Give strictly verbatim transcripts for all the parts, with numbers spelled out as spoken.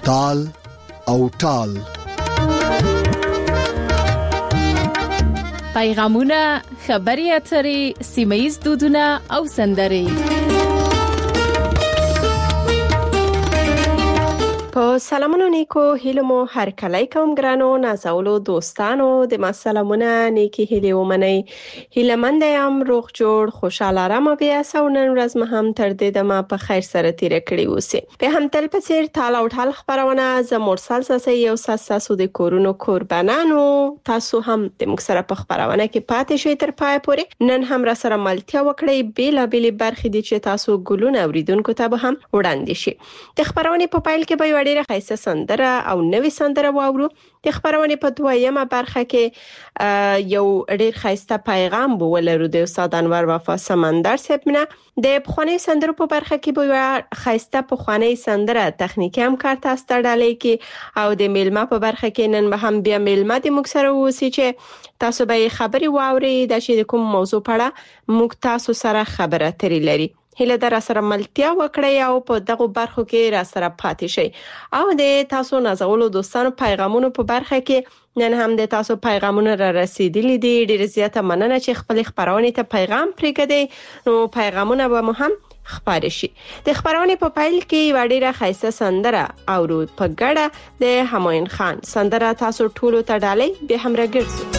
تال او ټال. پیغامونه، خبري اترې، سیمه‌ییز دودونه او سندرې. په سلامونو نیکو هیلو مو هر کله کوم ګرانو نازولو دوستانو د ما سلامونه نیکی هیلو ومنئ. هیله مند یم روغ جوړ خوشاله آرام بیا سونن ورځ مه هم تر دې د ما په خیر سره تیر کړی اوسه. په هم تل په سیر تال او ټال خبرونه ز مرسل ساسي یو ساسو د کورونو قربانانو تاسو هم د موږ سره په خبرونه کې پاتې شئ تر پای پورې. نن هم را سره ملتیا وکړئ بیل بیل برخې دي چې تاسو ګلونه اوریدونکو ته به هم وړاندې شي. د خبرونه په پایل کې به ډیره خیسته سندره او نوې سندره واورو. د خبرونه په دویمه برخه کې یو ډیر خیسته پیغام بو ولرو د استاد انور وفا سمندر سپنه. د پخوانی سندرو په برخه کې به خیسته پخوانی سندره تخنیکی هم کار تاسو ته ډالۍ کې او د میلمه په برخه کې نن به هم بیا میلمه د موږ سره وسی چې تاسو به خبري واوري د چې کوم موضوع په اړه موږ تاسو سره خبره ترې لري. هله در سره ملتیا وکړی او په دغه برخو کې را سره پاتې شي او د تاسو نازولو دوستانو پیغامونو په برخه کې نن هم د تاسو پیغامونه را رسیدلي دي. ډیر زیاته مننه چې خپل خبرونه ته پیغام پرېږدئ. نو پیغامونه به مو هم خبر شي. د خبرونه په پایل کې وړيره خیسه سندره او رو په ګډه د همایون خان سندره تاسو ټولو ته ډالۍ به هم راګرځو.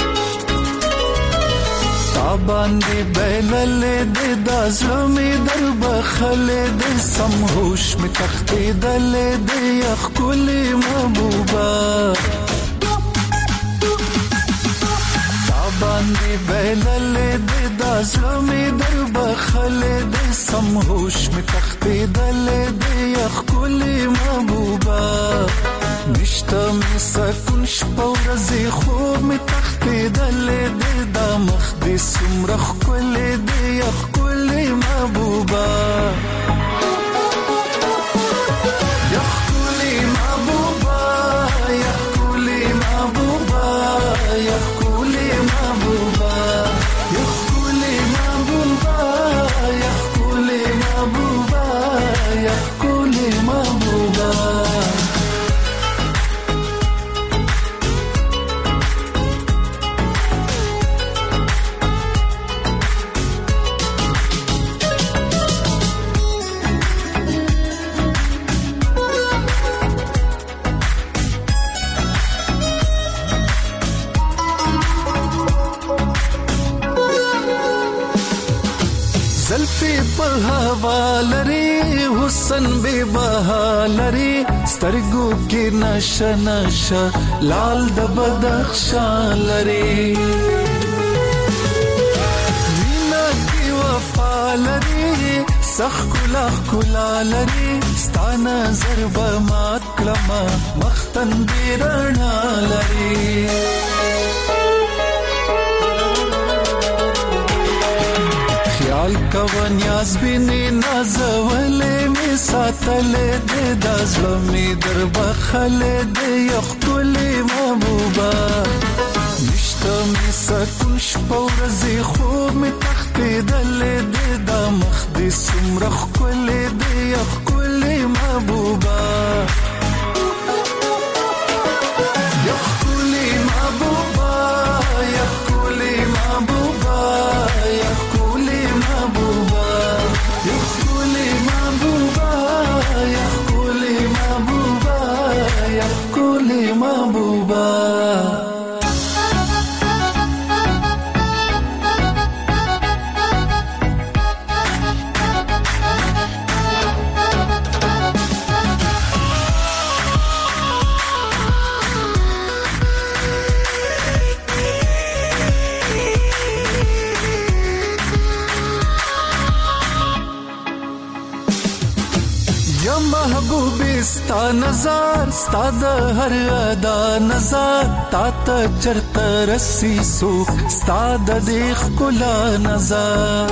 باندې بیلل د دازمي در بخل د سمهوش می تختې دل د یخ کلی محبوبا. باندې بیلل د دازمي در بخل د سمهوش می تختې دل د یخ کلی محبوبا. نشته می سکون شپور زی خوب می تختې دل د دمخ د سمرخ کل د یخ کل محبوبا. یخ کل محبوبا یخ کل محبوبا یخ کل محبوبا یخ کل محبوبا یخ کل محبوبا یخ کل محبوبا. لری حسن بے بها لری سترګو کې نشه نشه لال د بدخشان لری مینا کې وفا لری سخ کلا کلا لری ستانه ضرب مات کلمه مختن بیرنا لری. خیال کوان یاز بینی نازوله می ساتله ده دازلمی در بخله ده یخ کلی محبوبا. نشتا می سکون شپور زی خوب می تختی دل ده دا مخدی سمرخ کلی ده یخ کلی محبوبا. یخ کلی محبوبا یخ کلی محبوبا یخ کلی محبوبا یخ کلی محبوبا یخ کلی محبوبا یخ کلی محبوبا. محبوبی ستا نظر ستا د هر ادا نظر تا ته چرته رسی سوک ستا د دیخ کلا نظر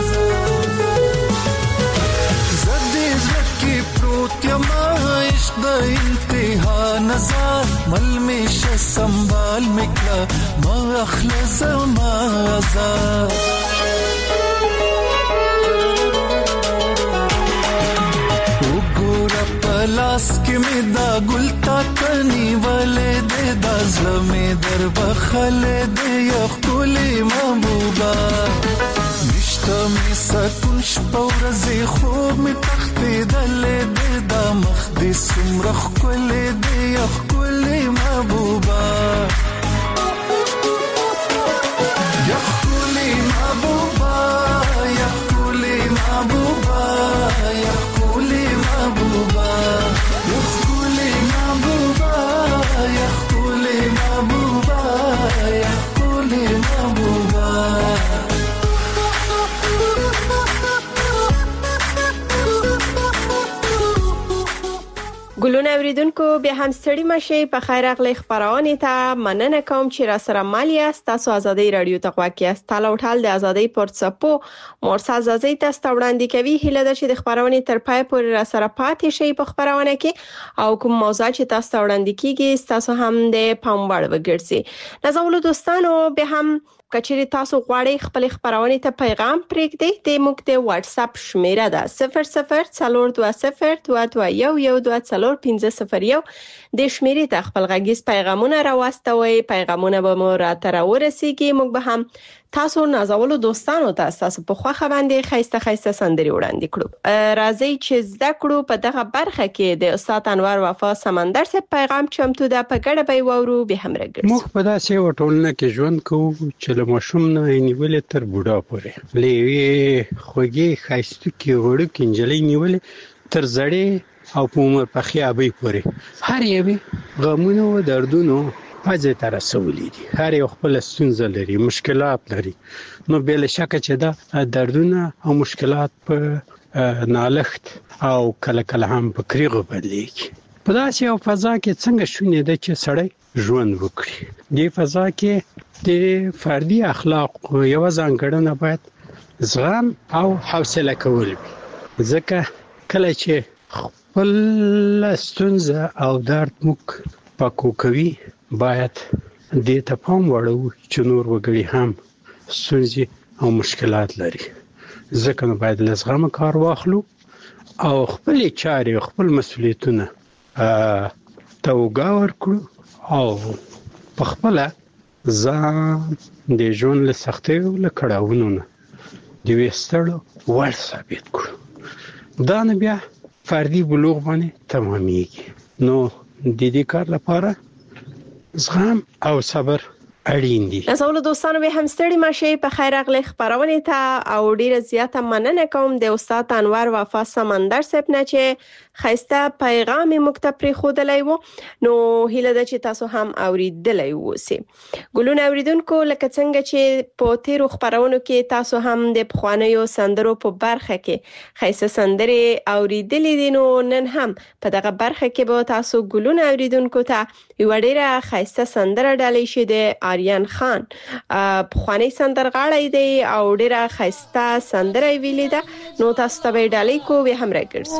زدی زکی پروت یما عشق د انتها نظر مل میش سنبال مکلا ما اخلص ما ازار. لاس کې می دا ګل زلمې در بخله د یخکلې محبوبا نشته مې سکون شپه ورځې خوب مې تښتېدلې دی دا مخ دې څومره ښکلې دی یخکلې محبوبا یخکلې محبوبا یخکلې محبوبا یخکلې محبوبا یخکلې محبوبا یخکلې محبوبا یخکلې محبوبا ګلونه اوریدونکو بیا هم ستړي مشي په خیر اغلی خبرونه ته مننه کوم چې را سره مالیا تاسو ازادي رادیو ته غواکې است تل او ټال د ازادي پورتسپو مورس ازادي تاسو وړاندې کوي هله د چې د خبرونه تر پای پورې را سره پاتې شي په خبرونه کې او کوم موضوع چې تاسو وړاندې کیږي تاسو هم د پام وړ وګرځي نازولو دوستانو به هم کچېری تاسو غواړئ خپل خبرونه ته پیغام پرېږدئ د موږ د واتس اپ شمیره ده صفر صفر څلور دوه صفر دوه دوه یو یو دوه څلور پنځه صفر یو د شمیرې ته خپل غږیز پیغامونه راوستوي پیغامونه به مو راته راورسیږي موږ به هم تاسو نازولو دوستانو ته تاسو په خوخه باندې خیسته خیسته سندري وړاندې کړو راځي چې زده کړو په دغه برخه کې د استاد انور وفا سمندر څخه پیغام چمتو ده په ګډه به وورو به هم راګرځي موږ په داسې وټولنه کې ژوند کوو چې له ماشوم نه نیولې تر بوډا پورې لوي خوږی خیسته کې وړو کې انجلې نیولې تر زړې او په عمر په خیابې پورې هر یوه غمونو او دردونو پځه تر رسولې دي هر یو خپل ستونزه لري مشکلات لري نو بل شک چې دا دردونه او مشکلات په نالخت او کله کله هم په کریغو بدلېږي په داسې یو فضا کې څنګه شونې ده چې سړی ژوند وکړي دې فضا کې د فردي اخلاق یو ځانګړنه باید زغم او حوصله کول ځکه کله چې خپل ستونزه او درد موږ پاکو کوي باید دې ته پام وړو چې نور وګړي هم ستونزې او مشکلات لري ځکه نو باید لزغم کار واخلو او خپل چارې خپل مسؤلیتونه توګه ورکړو او په خپل ځان د ژوند له سختۍ او له کړاوونو نه د وستړو ور ثابت کړو دا نه بیا فردي بلوغ باندې تمامېږي نو د دې کار لپاره زغم او صبر اړین دي نازولو دوستانو به هم ستړي مشي په خیر اغلی خبرونه ته او ډیره زیاته مننه کوم د استاد انور وفا سمندر صاحب نه چې خیسته پیغام مکتب خودلای وو نو هیله ده چې تاسو هم اوریدلای ووسی ګلونه اوریدونکو لکه څنګه چې په تیرو خبرونو کې تاسو هم د پخوانیو سندرو په برخه کې خیسته سندري اوریدلې دي نو نن هم په دغه برخه کې به تاسو ګلونه اوریدونکو ته یو ډیره خیسته سندره ډالې شي د آریان خان پخوانی سندرغاړی دی او ډیره خیسته سندره ویلې ده نو تاسو ته به ډالې کو به هم راګرځي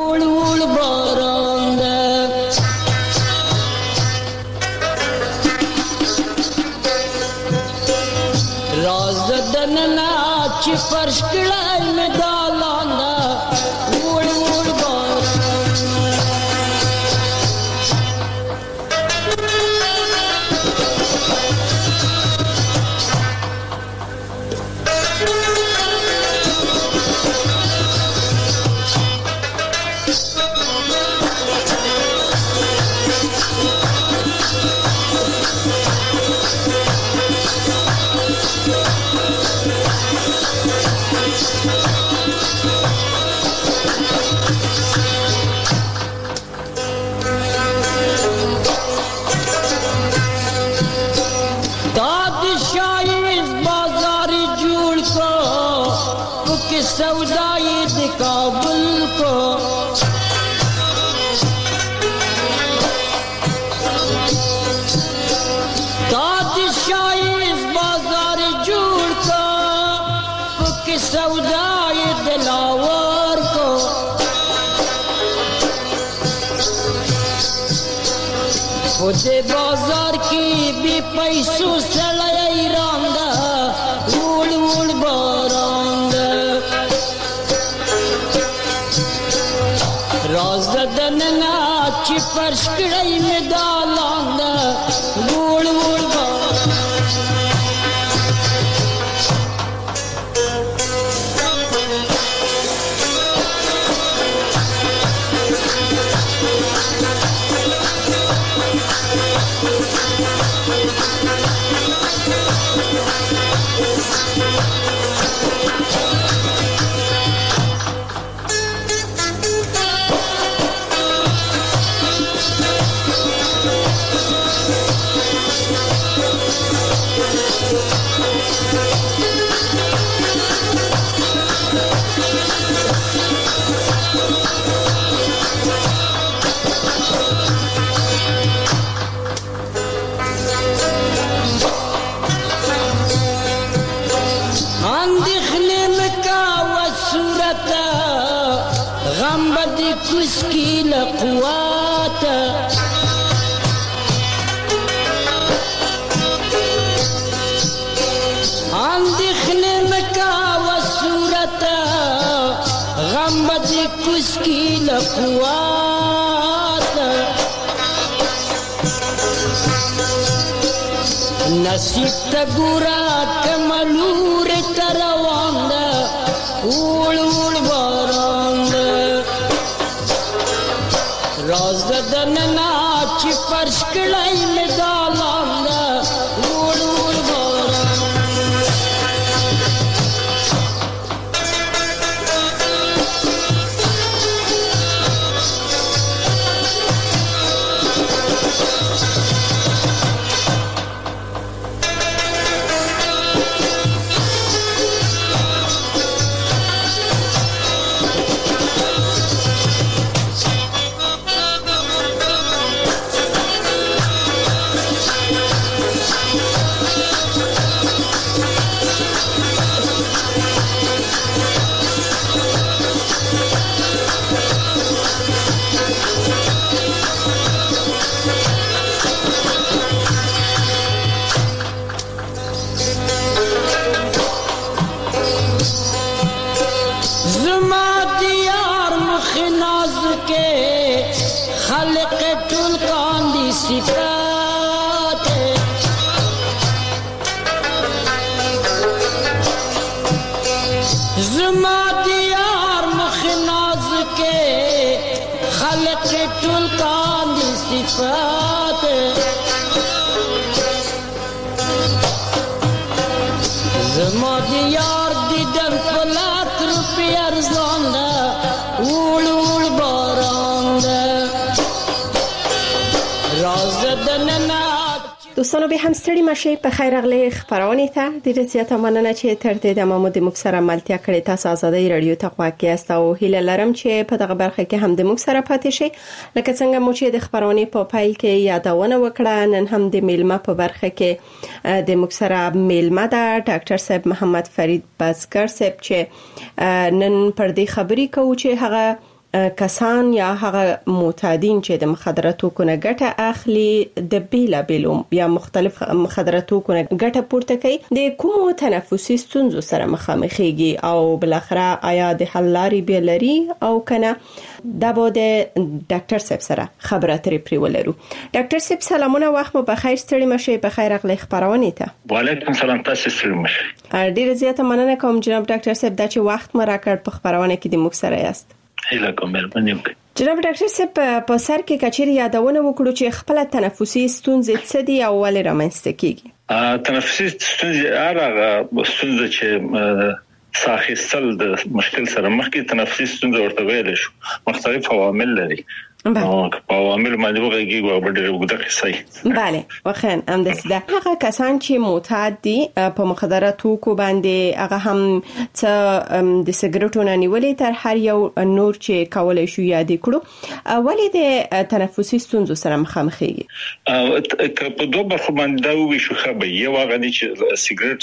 راز دننا چې فرش کړای مې دالانه وړ وړ بار सौदाई दे काबुल को तादशाही इस बाजार जुड़ को कि सौदाई दिलावर को खुदे बाजार की भी पैसों से लई रांदा उड़ उड़ बारांदा राज दन ना چې فرش کړی مې دا لاندې وړ وړ उसकी लक़वात आन दिखने में का वो सूरत गम बदिक उसकी लक़वात नसीब तगुरा कमलूर तरवांद उड़ उड़ बारांद राज़दन नाच फर्श कड़ाई में डालांदा उड़ उड़ बारांद دوستانو به هم ستړي مشه په خیر اغلی خبرونه ته د رضایت مننه چې تر دې د مامود مکسره ملتیا کړی تاسو آزادۍ رادیو ته خواږه است او هیله لرم چې په دغه برخه کې هم د مکسره پاتې شي لکه څنګه مو چې د خبرونه په پایل کې یادونه وکړه نن هم د میلمه په برخه کې د مکسره میلمه ده ډاکټر صاحب محمد فرید بزګر صاحب چې نن پر دې خبري کوي چې هغه کسان یا هغه معتادین چې د مخدراتو کو نه ګټه اخلي د بیلا بیلو یا مختلف مخدراتو کو نه ګټه پورته کوي د کومو تنفسي ستونزو سره مخامخېږي او بل اخره آیا د حل لارې به لري او کنه دا به د ډاکټر صاحب سره خبرې اترې پرې ولرو. ډاکټر صاحب سلامونه وخت مو بخیر ستړي مشه په خیر اغلی خبرونه ته. وعلیکم سلام تاسو ستړي مشه. ډیر زیاته مننه کوم جناب ډاکټر صاحب دا چې وخت مو راکړ په خبرونه کې د موږ سره یاست. هیله کوم مهرباني وکړئ. جناب ډاکټر صاحب په سر کې کچېری یادونه وکړو چې خپل تنفسي ستونزې څه دي او ولې رامنځته کیږي؟ تنفسي ستونزې هغه ستونزې چې ساخستل د مشکل سره مخ کې تنفسي ستونزې ورته ویل شو مختلف عوامل لري. او عوامل باندې وګورئ او ډېر وګړه کیسه. bale واخین هم د سده هغه کسان چې معتاد دي په مخدراتو کو باندې هغه هم څه د سیګریټو نه نیولې تر هر یو نور چې کولای شو یاد کړو ولې د تنفسي ستونزو سره مخامخېږي؟ په دوه برخو باندې دا وی شو خبره یو هغه چې سیګریټ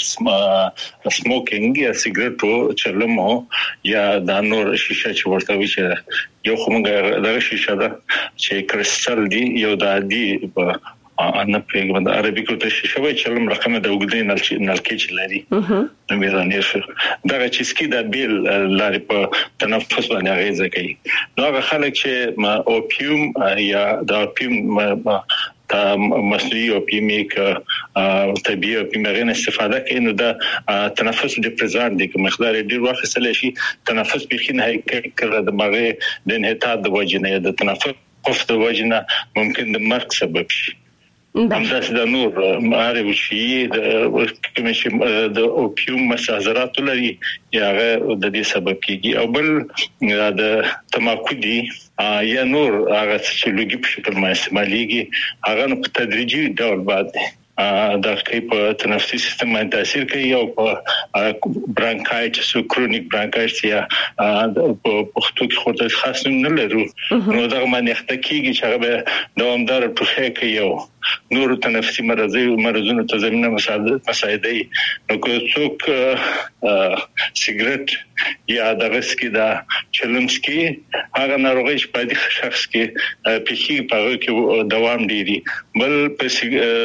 سموکینګ یا سیګریټو چلمو یا د نور شیشه چې ورته وی چې یو کومه دغه شیشه ده چې کرسټل دی یو د عادي انا په عربي کې ته شوی چلم رقم د وګړي نل نلکې لري نو میرانې شو دا چې سکی د بیل لارې په تنفس باندې اغیزه کوي نو هغه خلک چې اوپیوم یا د اوپیوم تا مصنوعي اوپیوم کې طبيعي اوپیوم غن استفاده کوي نو د تنفس ډیپریزان دي کوم مقدار ډیر واخیستل شي تنفس بخینه کړه د مغه د انحطاط د وجنه د تنفس قفز د وجنه ممکن د مرګ سبب شي همداس د نور معارف شي د کوم چې د اوپیوم مسازرات لري یا د دې سبب کیږي او بل د تماکو دي یا نور هغه چې لږی په شکل ما استعماليږي هغه په تدریجي ډول باندې د خپل په تنفسي سیستم باندې تاثیر کوي او په برانکایټس او کرونیک برانکایټس یا په پښتو کې خورته خاص نه لرو نو دا باندې اختکیږي چې هغه دوامدار ټوخی کوي او نور تنفسي مرزي مرزونه ته زمينه مساعدي نو کو څوک سیګریټ یا د غسکی دا چلمسکی هغه ناروغي په دې شخص کې پیخي په کې دوام ډیری بل په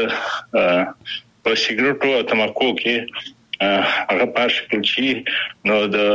په سیګریټو او تماکو کې هغه په شکل چې نو د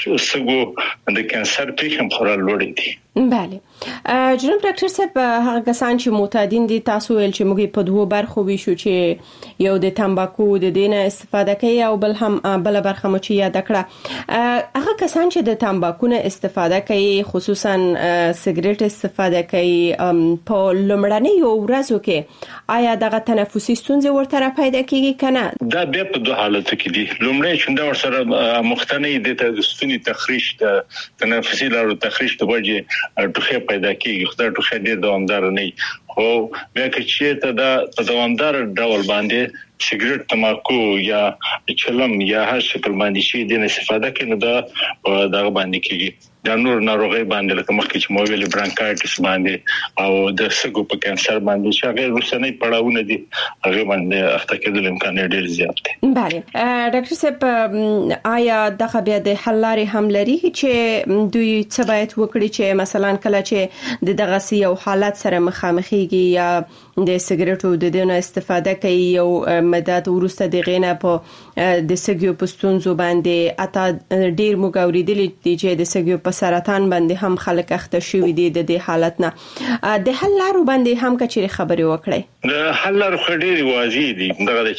سګو د کانسر پیښه خورل لوړ دي بله جناب ډاکټر صاحب هغه کسان چې معتادین دي تاسو ویل چې موږ په دوه برخو ویشو چې یو د تمباکو د دینه استفاده کوي او بل هم بل برخه مو چې یاد کړه هغه کسان چې د تمباکو نه استفاده کوي خصوصا سیګریټ استفاده کوي په لومړنۍ ورځو کې آیا دغه تنفسي ستونزې ورته پیدا کیږي کنه دا به په دوه حالت کې دي لومړی چې دا ورسره مختنی د تنفسي تخریش د تنفسي لارو تخریش د وجه ټوخه پیدا کیږي خدای ټوخه ډیر دوامدار نه خو بیا چې ته دا دوامدار ډول باندې سیګریټ تماکو یا چلم یا هر شکل باندې شي د استفاده کوي نو دا دغه باندې کیږي دا نور ناروغي باندې لکه مخکې چې موویل برانکایټس باندې او د سګو په کانسر باندې چې هغه رسنۍ پړاوونه دي هغه باندې اخته کېدل امکان ډیر زیات دی بله ډاکټر صاحب آیا دغه بیا د حل لارې هم لري چې دوی څه باید وکړي چې مثلا کله چې د دغه یو حالت سره مخامخېږي یا د سیګریټو د دونه استفاده کوي او مدد ورسته د غینه په د سګیو په ستونزو باندې اته ډیر مګوریدل دي چې د سګیو په سرطان باندې هم خلک اخته شوی دي د دې حالت نه د حل لارو باندې هم کچې خبري وکړي د حل لارو خډيري واضح دي دغه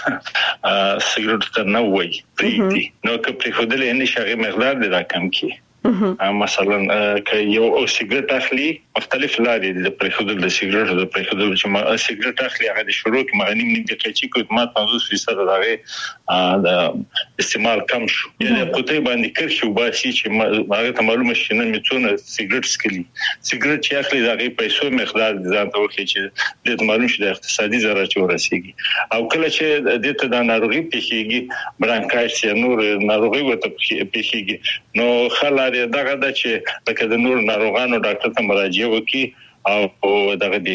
چې سیګریټ ته نه وای پریدي نو که په خودله نه شغه مقدار د راکم کی مثلا که یو او سیګریټ اخلي مختلف لارې د پرېښودل د سیګریټ د پرېښودل چې ما سیګریټ اخلي هغه د شروع کې مغنیم نه د کچې کوم ما پنځوس فیصد راغی د استعمال کم شو یعنی قطعي باندې کرخي وباسي چې هغه ته معلومه شي نه میتونه سیګریټ سکلي سیګریټ چې اخلي دغه پیسو مقدار ځان ته وکړي چې د معلوم شي د اقتصادي ضرر چې ورسیږي او کله چې د ته د ناروغي پیښیږي برانکایټس یا نور ناروغي ورته پیښیږي نو خلک دغه د چې لکه د نور ناروغانو ډاکټر ته مراجعه وکړي او دغه دی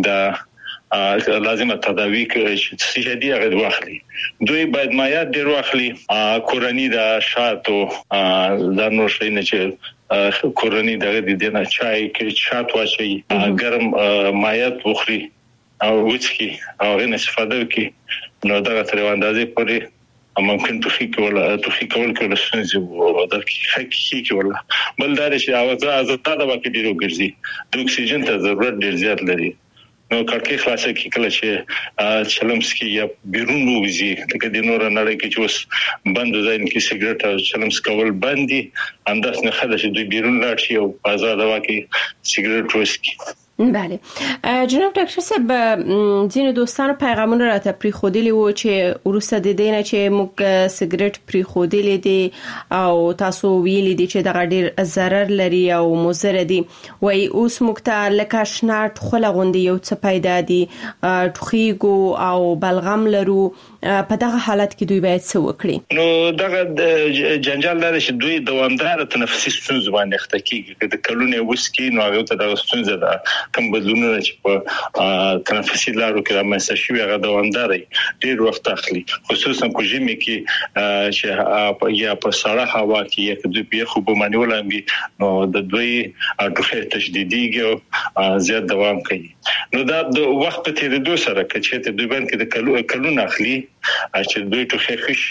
د لازمه تداوی چې څه دي هغه واخلي دوی باید مایات ډیر واخلي کورنی د شاتو د نور شي نه چې کورنی دغه د دینه چای کې شات واچي ګرم مایات وخوري او وڅکي او غن استفاده وکړي نو دغه تر اندازې پورې ممکن تخیک ولا تخیک کول کول څنګه وو دا کی کی ولا بل دا چې اوازه ازتا دا وکړي ډیرو ګرځي د اکسیجن ته ضرورت ډیر زیات لري نو کړکۍ خلاصه کی کله چې چلمسکی یا بیرون وځي لکه د نور نړۍ کې چې اوس بند ځای کې سیګریټ او چلمس کول باندې انداز نه خدای چې دوی بیرون لاړ شي او آزاد واکې سیګریټ وسکي بله جناب ډاکټر صاحب ځینې دوستانو پیغامونه راته پری خودلی وو چې ورسته د دینه چې موږ سیګریټ پری خودلی دي او تاسو ویلي دي چې دغه ډیر ضرر لري او مضر دي وای اوس موږ ته لکه شناټ خلغوندي یو څه پیدا دي ټوخیګو او بلغم لرو په دغه حالت کې دوی باید څه وکړي نو دغه جنجال لري چې دوی دوامدار تنفسي ستونزې باندې اخته کیږي د کلونې وسکي نو هغه ته د ستونزې ده کوم بدلونونه چې په تنفسي لارو کې رامنځته شوي هغه دوامدار ډیر وخت اخلي خصوصا په ژمي کې چې یا په سړه هوا کې یا د دوی خو په مانیول امي نو د دوی ټوخه تشدیدي او زیات دوام کوي نو دا د وخت په تیریدو سره چې ته دوی باندې د کلو کلون اخلي چې دوی ټوخه خش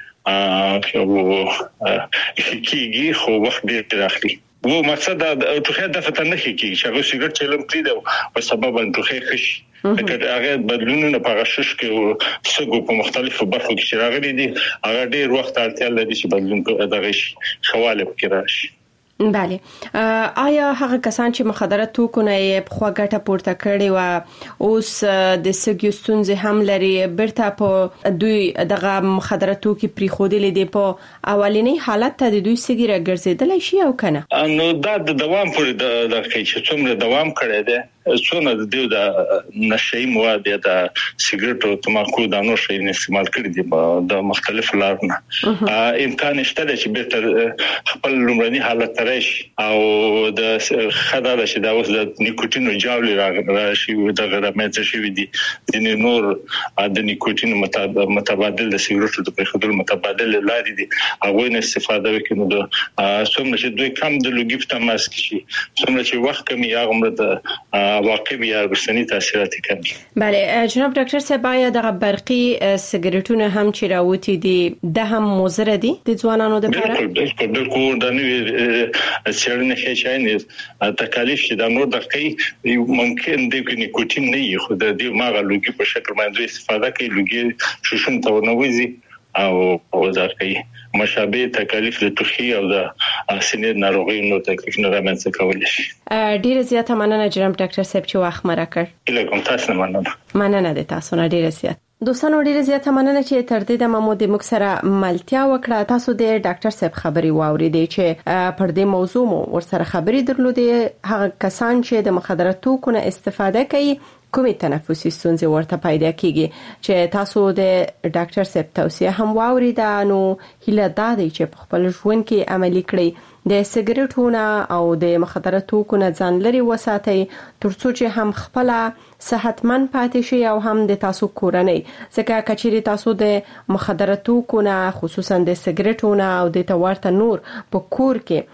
ا او کیږي خو وخت ډیر اخلي وو مقصد د ټوخه د فتنه کیږي چې هغه سیګریټ چلم کړی دا په سبب د ټوخه خش دا هغه بدلونونه په غشش کې سګو په مختلفو برخو کې راغلي دي هغه ډیر وخت اړتیا لري چې بدلون دغه شواله کې راشي. بله آیا هغه کسان چې مخدرات توکو نه په خواګټه پورته کړي و اوس د سګیو ستونزې هم لري برته په دوی دغه مخدرات توکي پری خودلې دي په اولینی حالت ته د دوی سګی راګرځیدل شي او کنه نو دا د دوام پر د چې څومره دوام کړي دي څونه د دیو د نشئی مواد یا د سیګریټ او تماکو د نور شي استعمال کړي دي د مختلف لارونه امکان شته چې به خپل لومړني حالت راشي او د خدای چې دا اوس د نیکوتین جاولي راشي د غرمه شي دي د نور د نیکوتین متبادل د سیګریټو د پخېدل متبادل لاري دي هغه نه استفاده وکړي نو څومره چې دوی کم د لوګي په تماس کې شي څومره چې وخت کمی هغه مرته واقعي یا ورسنی تاثیرات کوي. بله جناب ډاکټر صاحب آیا د برقي سیګریټونو هم چې راوتی دي د هم مضر دي د ځوانانو لپاره؟ بالکل بالکل د نوې څېړنې هیڅ تکالیف چې د نور دقیق ممکن دی کې نیکوتین نه یي خو د دې ماغه لوګي په شکل باندې استفاده کوي لوګي شوشون ته ونوځي او وزار کوي مشابه تکالیف د توخي او د سینې ناروغي نو تکلیف نه رامنځته کول شي. ډیره زیاته مننه جناب ډاکټر صاحب چې وخت مره کړ. الهام تاسو مننه. مننه د تاسو نه ډیره زیات. دوستانو ډیره زیاته مننه چې تر دې د مامو د مکسره ملتیا وکړه. تاسو د ډاکټر صاحب خبري واوریدې چې پر دې موضوع مو ورسره خبري درلودې هغه کسان چې د مخدراتو کو نه استفاده کوي کومې تنفسي ستونزې ورته پیدا کیږي چې تاسو د ډاکټر صاحب توصیه هم واوریدا نو هیله دا دی چې په خپل ژوند کې عملي کړئ د سیګریټونو او د مخدراتو کو نه ځان لري وساتئ ترڅو چې هم خپل صحتمن پاتې شي او هم د تاسو کورنۍ ځکه کچېری تاسو د مخدراتو کو نه خصوصا د سیګریټونو او د تورته نور په کور کې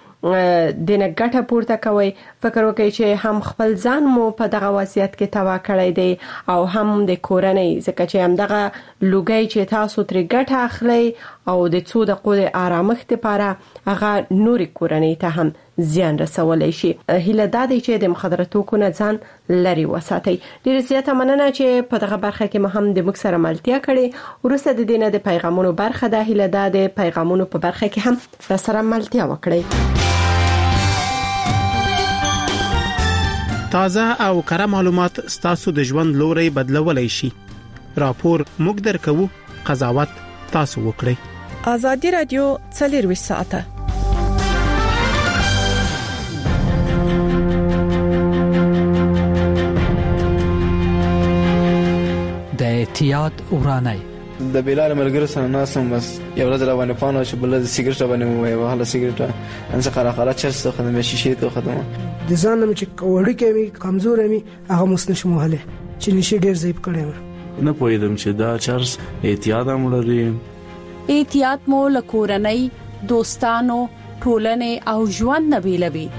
د نه ګټه پورته کوي فکر وکړئ چې هم خپل ځان مو په دغه وضعیت کې توا کړی دی او هم د کورنۍ ځکه چې هم دغه لوګي چې تاسو تر ګټه اخلي او د څو دقیقو آرامښت لپاره هغه نوري کورنۍ ته هم زیان رسولای شي. هیله دا دی چې د مخدراتو کو نه ځان لري وساتئ. ډیر زیاته مننه چې په دغه برخه کې مهم د مکسره ملتیا کړي. ورسته د دینه د پیغامونو برخه ده هیله دا د پیغامونو په برخه کې هم سره ملتیا وکړي. تازه او کره معلومات ستاسو د ژوند لوري بدلولای شي. راپور موږ درکو قضاوت تاسو وکړئ. ازادي رادیو څلور ساعته د احتیاط ورانه د بلال ملګری سره ناسم بس یو ورځ روانه پانو چې بل د سیګریټ باندې وای وهله سیګریټ ان څه خره خره چرته خدمت شي ته خدمت د ځان چې وړي کې کمزور مې هغه مسنه مهله چې نشي ډیر ضعیف کړم نه پوهیدم چې دا چرس احتیاط هم لري. احتیاط مو لکورنۍ دوستانو ټولنې او ژوند نه بیلوي.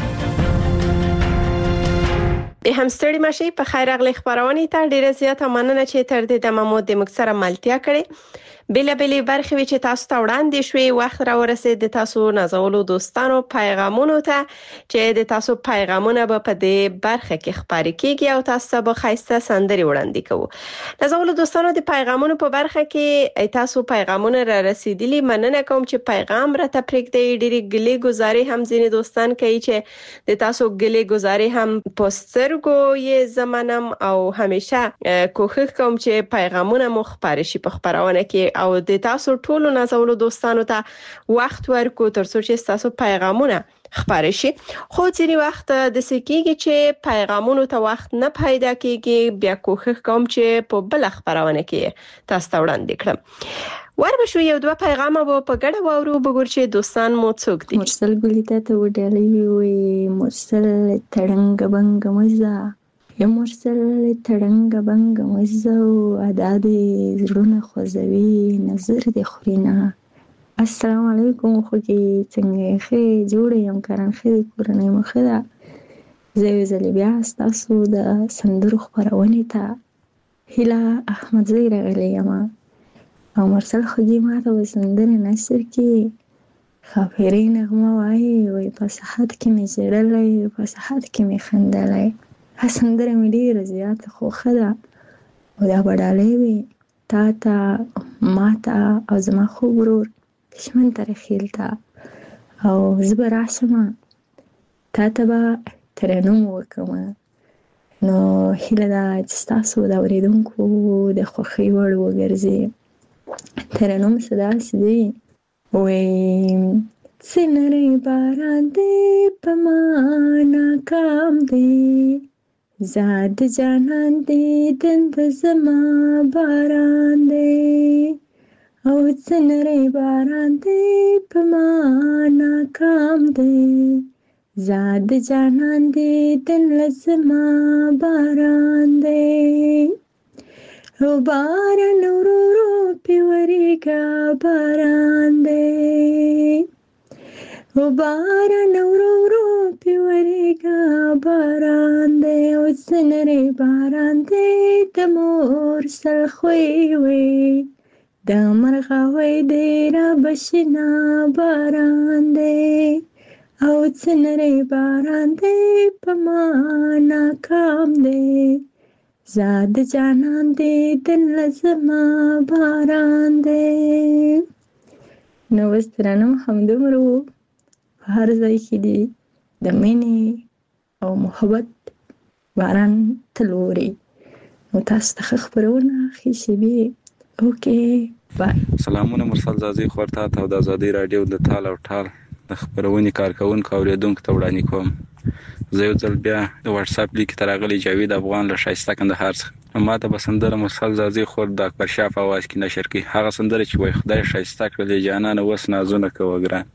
د همستړي ماشي په خیر اغلی خبرونه ته ډیره زیاته مننه چې تر دې د مامو د مکسره ملتیا کړي. بله بله برخه چې تاسو ته وړاندې شوي وخت را ورسید د تاسو نازولو دوستانو پیغامونو ته چې د تاسو پیغامونه به په دې برخه کې خبري کیږي او تاسو به خاصه سندري وړاندې کوو. نازولو دوستانو د پیغامونو په برخه کې تاسو پیغامونه را رسیدلی مننه کوم چې پیغام را ته پرېږدئ. ډېری ګلې گزاري هم ځینې دوستان کوي چې د تاسو ګلې گزاري هم پوسټرګو یې زمانم او همیشه کوښښ کوم چې پیغامونه مو خبري شي په خبرونه کې او د تاسو ټولو نازولو دوستانو ته وخت ورکو ترڅو چې تاسو پیغامونه خبري شي. خو ځینې وخت د سکیږي چې پیغامونو ته وخت نه پیدا کیږي بیا کوښښ کوم چې په بل خبرونه کې تاسو ته وړاندې کړم. ور بشو یو دوه پیغام به په ګډه وورو بګور چې دوستان مو څوک دي. مرسل ګلیته ته وډلې وي مرسل تړنګ بنګ مزه یا مرسل تړنګ بنګ مزه ادا دې زړونه خوځوي نظر دې خورينا. السلام علیکم خو کې څنګه ښه جوړ یم کارن ښه کورنۍ مخه زه یو ځل بیا ستاسو د سندرو خپرونې ته هیله احمدزی راغلی یم او مرسل خوږي ماته په سندرې نثر کې ښاپیرۍ نغمه وایي، وایي په صحت کې مې ژړلی، په صحت کې مې خندلی. ها سندره مې ډېره زیاته خوښه ده او دا به ډالۍ وي تا ته، ما ته او زما خوږ ورور دشمن ترخیل ته. او زه به راشم تا ته به ترنم وکړم. نو هیله ده چې ستاسو د اورېدونکو د خوښۍ وړ وګرځي. ترنم څه داسې دی، وایي څه نری باران دی په ما ناکام دی، زاد جانان دی دند زما باران دی. او څه نری باران دی په ما ناکام دی، زاد جانان دی دند زما باران دی. او باران ورو ورو پی وریږه باران دی، او باران ورو ورو پی وریږه باران دی. او څه نری باران دی د مور سلخوی وی، د مرغاوی دی را بشنا باران دی. او څه نری باران دی په ما ناکام دی، زاد جانان دی دل زما باران دی. نو بس ترنم همدومره په هر ځای کې دی د مینې او محبت باران تل اوري. نو تاسو ته ښه خپرونه، ښې شېبې. اوکې بای. سلامونه مرسل زازي خورتا ته د ازادي رادیو د تال او ټال د خپرونې کارکونکو اوریدونکو ته وړاندې کوم. زه یو ځل بیا د واتس اپ لیک ته راغلی جاوید افغان له ښایسته کندهار څخه. ما ته به سندره مرسل زازي خور د اکبر شاه په اواز کې نشر کړي. هغه سندره چې وایي خدای ښایسته کړلې جانانه اوس نازونه کوه ګران.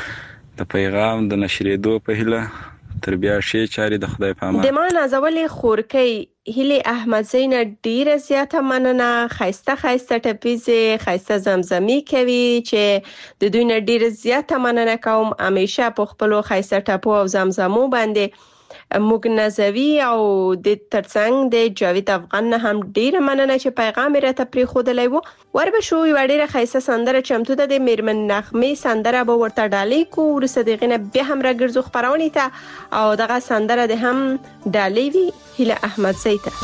د پیغام د نشرېدو په هیله تر بیا ښې چارې د خدای په امان. د ما نازولې خورکۍ هیلې احمدزی نه ډیره زیاته مننه. ښایسته ښایسته ټپیزې، ښایسته زمزمې کوي چې د دوی نه ډیره زیاته مننه کوم. همیشه په خپلو ښایسته ټپو او زمزمو باندې موږ نازوي. او د ترڅنګ د جاوید افغان نه هم ډیره مننه چې پیغام یې راته پرېښودلی و. وربشو یوه ډیره ښایسته سندره چمتو ده، د میرمن نغمې سندره به ورته ډالۍ کړو. وروسته د هغې نه بیا هم راګرځو خپرونې ته او دغه سندره د هم ډالۍ وي هیله احمدزی ته.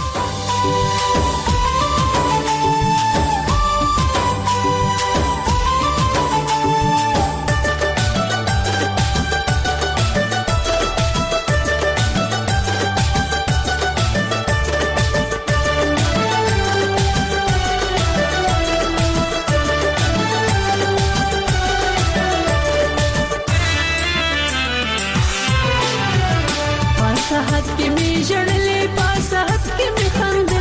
صحت کې می جړلې، په صحت کې می خند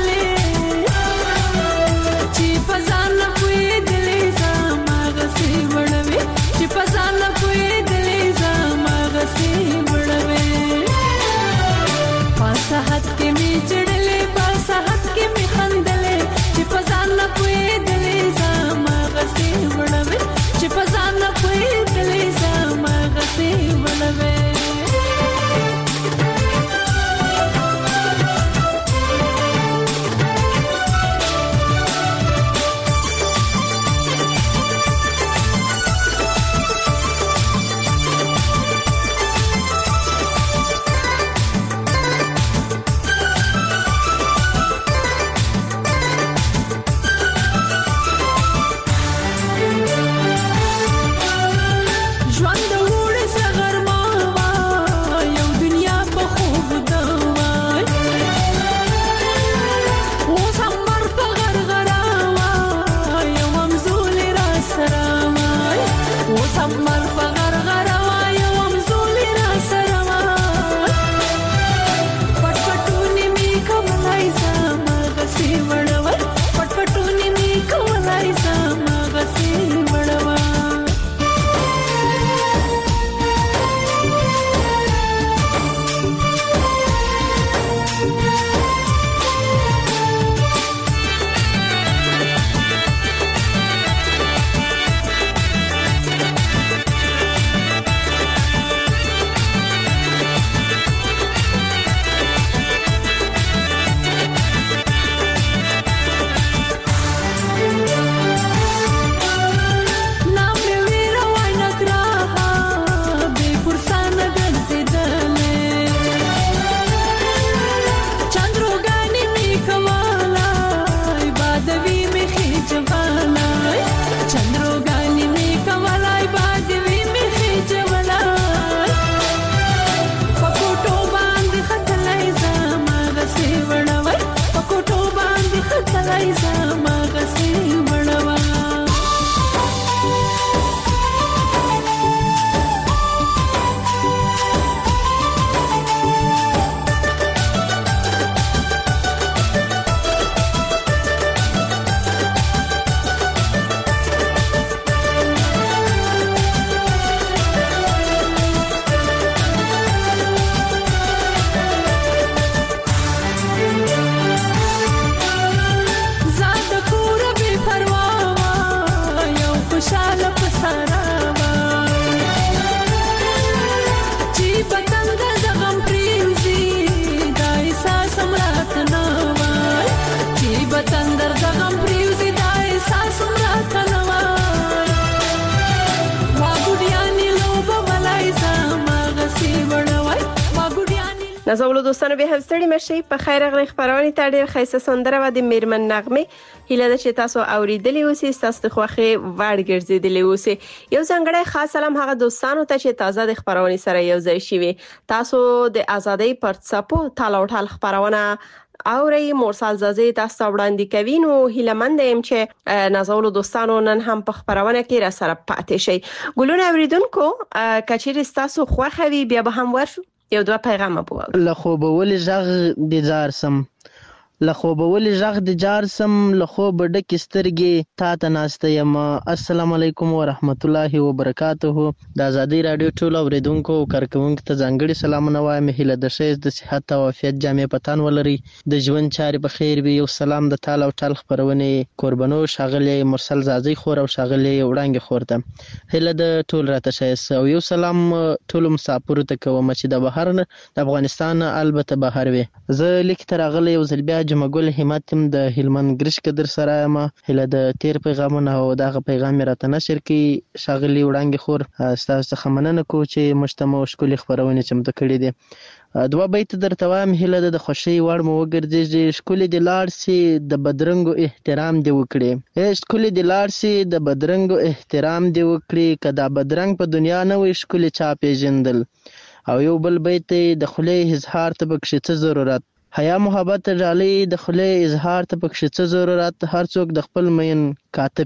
نازولو دوستانو به هم ستړي مشي په خیر غلي خبرونه ته ډېر خیسه سندره و د میرمن نغمه هیله ده چې تاسو اوریدلی اوسئ تاسو د خوخه وړ ګرځیدلی اوسئ یو څنګه خاص سلام هغه دوستانو ته چې تازه د خبرونه سره یو ځای شي تاسو د ازادۍ پر څپو تاله ټال خبرونه اوري مرسل زازي تاسو وړاندې کوي نو هیله مند يم چې نازولو دوستانو نن هم په خبرونه کې را سره پاتې شي ګلونه اوریدونکو کچېر تاسو خوخه وي بیا به هم ورشو یو دوه پیغام بو له خوب ول ژغ د زارسم له خوب ول ژغ د جارسم له خوب ډک سترګې تا ته ناشته یم السلام علیکم ورحمت الله وبرکاته د ازادي رادیو ټول اوریدونکو کارکونکو ته ځانګړي سلامونه وایم هیله د شیز د صحت او عافیت جامع پتان ولري د ژوند چارې په خیر وي او سلام د تعالی او ټال خبرونه قربانو شاغلي مرسل زازي خور او شاغلي وړانګي خورته هیله د ټول راته شیز او یو سلام ټول مسافر ته کوم چې د بهر د افغانستان البته بهر وي زه لیک ترغلي او زل بیا جمعګل همت د هلمند ګرش کدر سره ما هله د تیر پیغامونه او دغه پیغام راته نشر کی شاغلی وړانګي خور تاسو څخه مننه کو چې مجتمع شکل خبرونه چمته کړی دي دوا بیت درته وایم هله د خوشي وړ مو وګرځي شکل د لاړ سي د بدرنګو احترام دی وکړي شکل د لاړ سي د بدرنګو احترام دی وکړي کدا بدرنګ په دنیا نه وي شکل چا پیژندل او یو بل بیت د خله اظهار ته بکشي څه ضرورت حیا محبت جالي د خله اظهار ته پکښ څه ضرورت هر څوک د خپل مین کاته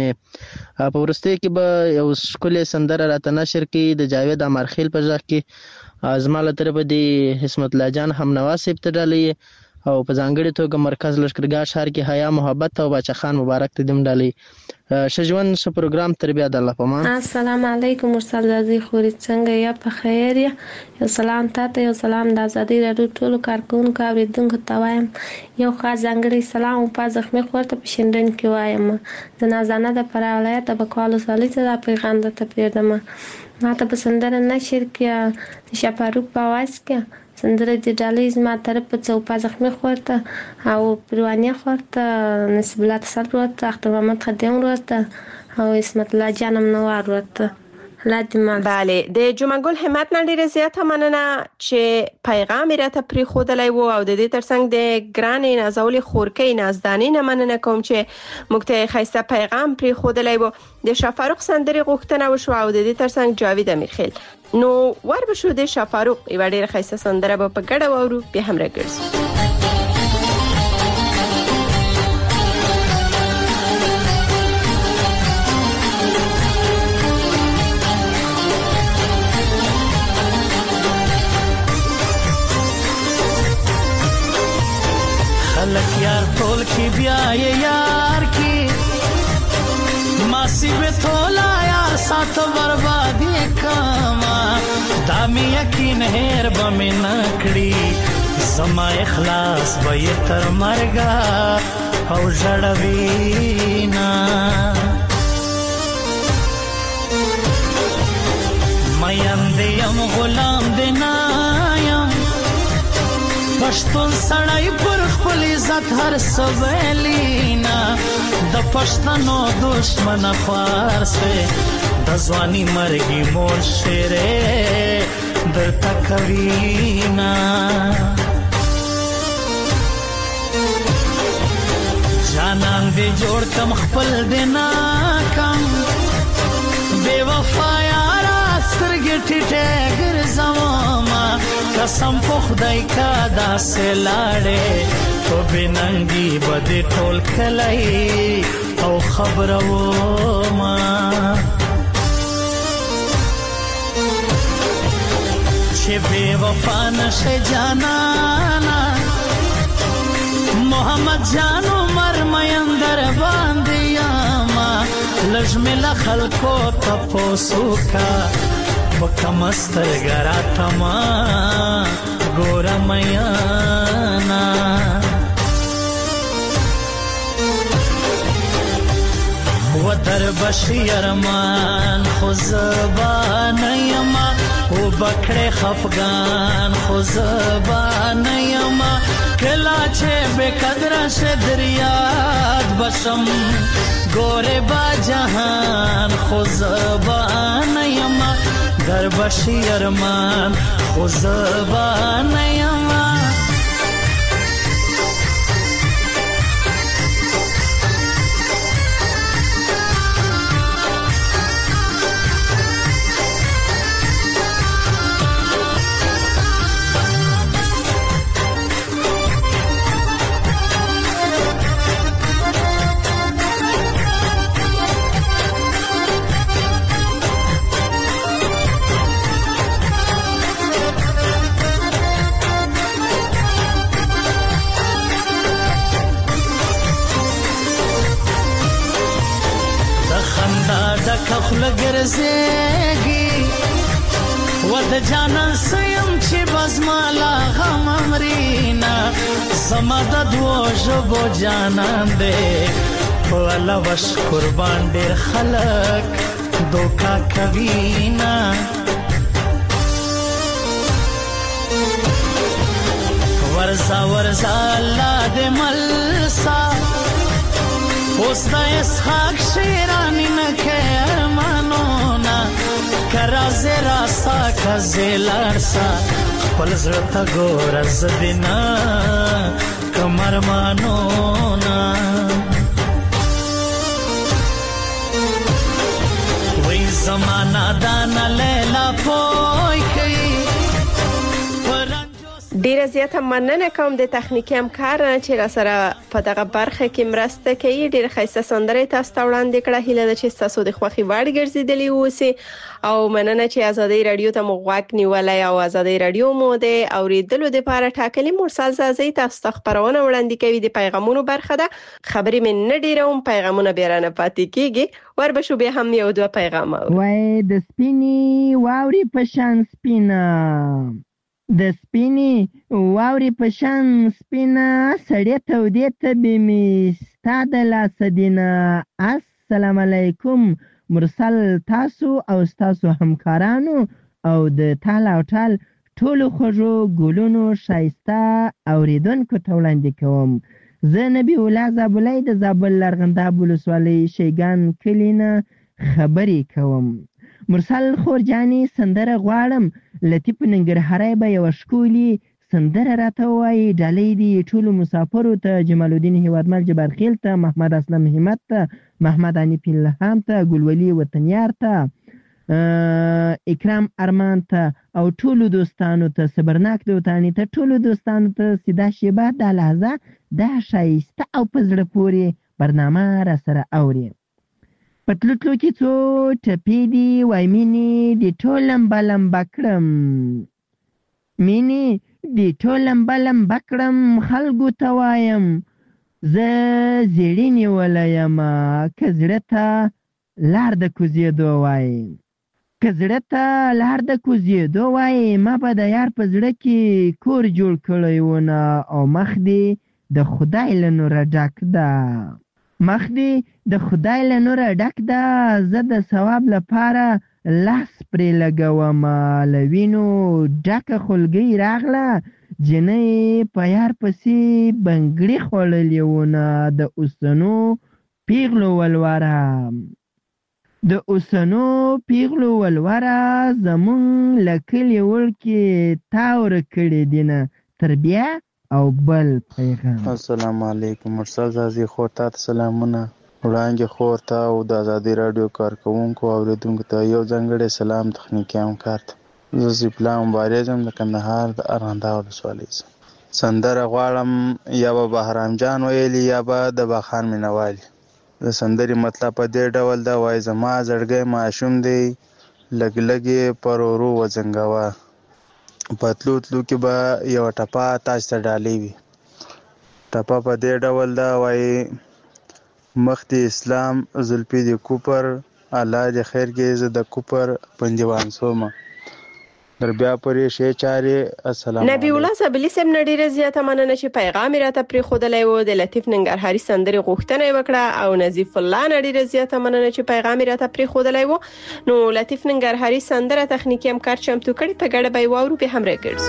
پیژنې په ورسته کې به یو شکل سندره راته نشر کې د جاوید امرخیل په ځخ کې ازماله طرف دی حسمت الله جان هم نواسب تدالي او په ځانګړي توګه مرکز لشکرګاه شهر کې حیا محبت او بچا خان مبارک ته دم ډالي شجوان ش پروګرام تربیه د الله پمان السلام علیکم مرسل زازي خوري څنګه یا په خیر یو سلام تاسو یو سلام د ازادي رادیو ټولو کارکونکو اوریدونکو ته وایم یو خاص ځانګړي سلام په ځخمه خورته په شندن کې وایم د نازانه د پر ولایت د بکوالو سالیته د پیغام د تپیدم ماته په سندره نشر کې شپاروک په واس کې سندره د ډالېز ما طرف په څو ځخمه خورته او پروانیا خورته نسب الله تصل ورته اختر محمد خدیم ورته او اسمت الله جانم نوار ورته بله د جمعګل همت نه ډیره زیاته مننه چې پیغام راته پری خودلای وو او د دې ترڅنګ د ګران نازول خورکې نازداني نه مننه کوم چې مکته خیسته پیغام پری خودلای وو د شفاروق سندري غوښتنه وشو او د دې ترڅنګ جاوید امیرخیل نو ور بشو د شفاروق یو ډیره خیسته سندره په ګډه وورو به هم راګرځي خلک یار ټول کی بیا یار کی ماسی به تولا یار سات بربادی کما دامی یقین هر بم نکړي سما اخلاص به تر مرګا او جړوینا مېم دیم غلام دینایم پښتون سړی پر خپل عزت هر سویلینا د پښتنو دشمن فارسه د ځواني مرګي مور شیره د تکوینا جانان دې جوړ کم خپل دینا کم بے وفا یارا سترګې ټټه ګرځوما قسم په خدای کا داسې لاړې تو بننګي بد ټول کلای او خبرو ما چې بے وفا نشه جانانا محمد جانو مرمین در باندې یاما لجمل خلکو تپوسو کا وکمستر ګرا تما ګور میانا و در بشی ارمان خو زبان یما و بکړې خفغان خو زبان یما کلا چې به قدر شه دریاد بشم ګوره با جهان خو زبان یما در بشی ارمان خو زبان یما ګرځېږي و د جانان سیم چې بزمالا غم امرینا زما د دوه ژبو جانان دی په الله وش قربان ډېر خلک دوکا کوي نه ورزا ورزا الله دې ملسا اوس د اسحاق شیرانی نه کې ارمانونه کرا زرا سا کزلارسا خپل زړه ته ګور زدینا کمر مانونا وې زمانہ دانا لیلا پوي کوي ډیره زیاته مننه کوم د تخنیکی همکار چې را سره په دغه برخه کې مرسته کوي. ډیره ښایسته سندره تاسو ته وړاندې کړه. هیله ده چې تاسو د خوښي وړ ګرځیدلی اوسئ او مننه چې ازادي رادیو ته مو غوږ نیولای او ازادي رادیو مو د اوریدلو لپاره ټاکلي مرسل زازي تاسو ته خبرونه وړاندې کوي. د پیغامونو برخه ده. خبرې مې نه ډیروم، پیغامونه بیرانه پاتې کیږي. وربشو به هم یو دوه پیغام وای د سپینی واوري په شان سپینا د سپینی واوري په شان سپینا سړی تودې ته به می ستا د لاس دینه. السلام علیکم مرسل تاسو او تاسو همکارانو او د ټال او ټال ټولو خوږو ګلونو شایسته اوریدونکو ته وړاندې کوم. زه نبی الله زابلای د زابل لرغنداب ولسوالۍ شیګان کلی نه خبرې کوم. مرسل خورجانی سندره غواړم. لطیف ننګرهاری به یو ښکلي سندره راته ووایي. ډالۍ دي ټولو مسافرو ته، جمال الدین هیوادمل جبارخیل ته، محمد اسلم همت ته، محمد حنیف الهام ته، ګلولي وطنیار ته، اکرام ارمان ته او ټولو دوستانو ته، صبرناک دوتانی ته، ټولو دوستانو ته سیده شیبه دا لحظه دا ښایسته او په زړه پورې برنامه را سره اوري. پتلو تلو کې څو ټپې دي وای مینې د ټول لمبه لمبه کړم، مینې د ټول لمبه لمبه کړم، خلکو ته وایم زه زیړی نیولی یم. که زړه ته لار د کوزېدو وای که زړه ته لار د کوزېدو وای ما به د یار په زړه کې کور جوړ کړی ونه او مخ دې د خدای له نوره ډک ده مخ دې د خدای له نوره ډک ده. زه د ثواب لپاره لاس پرې لګوم. له وینو ډکه خولګۍ راغله جنۍ په یار پسې بنګړي خوړلې ونه. د اوسنو پیغلو ولوره د اوسنو پیغلو ولوره زمونږ له کلي وړکې تاوره کړې دینه. تر بیا او بل پیغام. السلام علیکم مرسل زازي خور ته سلامونه. وړاندې خور ته او د ازادي رادیو کارکونکو او اوریدونکو ته یو ځانګړی سلام تخنیکي همکار ته. زه سپلا مبارز یم د کندهار د ارغنداب ولسوالۍ. سندره غواړم یا به بهرام جان ویلي یا به د باخان مینوالي. د سندرې مطلب په دې ډول ده وایي زما زړګی ماشوم دی لږ لږ یې پر ورو وزنګوه. په تلو تلو کې به یوه ټپه تاسو ته ډالۍ وي. ټپه په دې ډول ده وایي مخ د اسلام زلفې د کوپر الله دې خیر کې زه د کوپر پنجوان سومه. در بیا پرې شی چارې. السلام نبی الله زابلی سم نډیره زیاته مننه چې پیغام راته پرې خودلای وو. د لطیف ننګرهاري سندري غوښتنه وکړه او نظیف الله نډیره زیاته مننه چې پیغام راته پرې خودلای وو. نو لطیف ننګرهاري سندره تخنیکی همکار چمتو کړي په ګډه به واورو به هم راګرځو.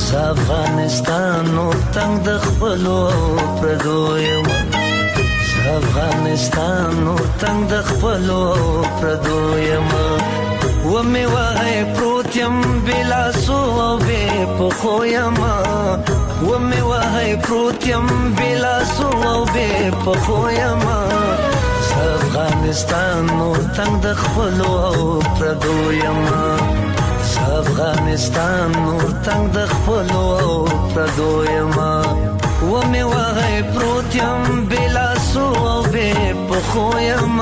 افغانستان نو تنگ د خپلو پردو یم افغانستان نو تنگ د خپلو پردو یم و می وای پروت یم بلا سو به پخو یم و می وای پروت یم بلا سو به پخو یم افغانستان نو تنگ د خپلو پردو یم افغانستان نور تنگ د خپلو پردو یم و می وای پروت یم بلا سو به پخو یم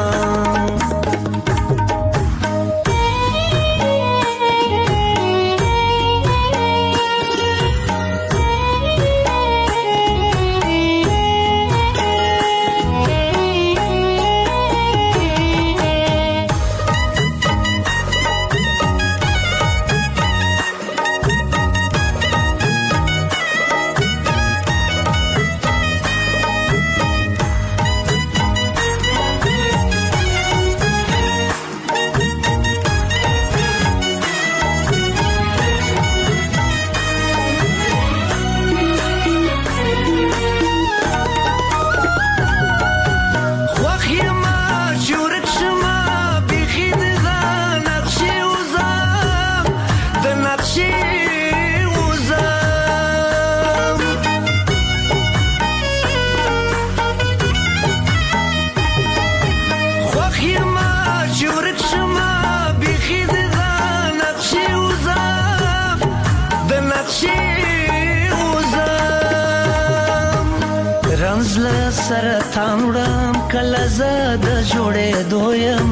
سرطان وړم کله زه د جوړېدو یم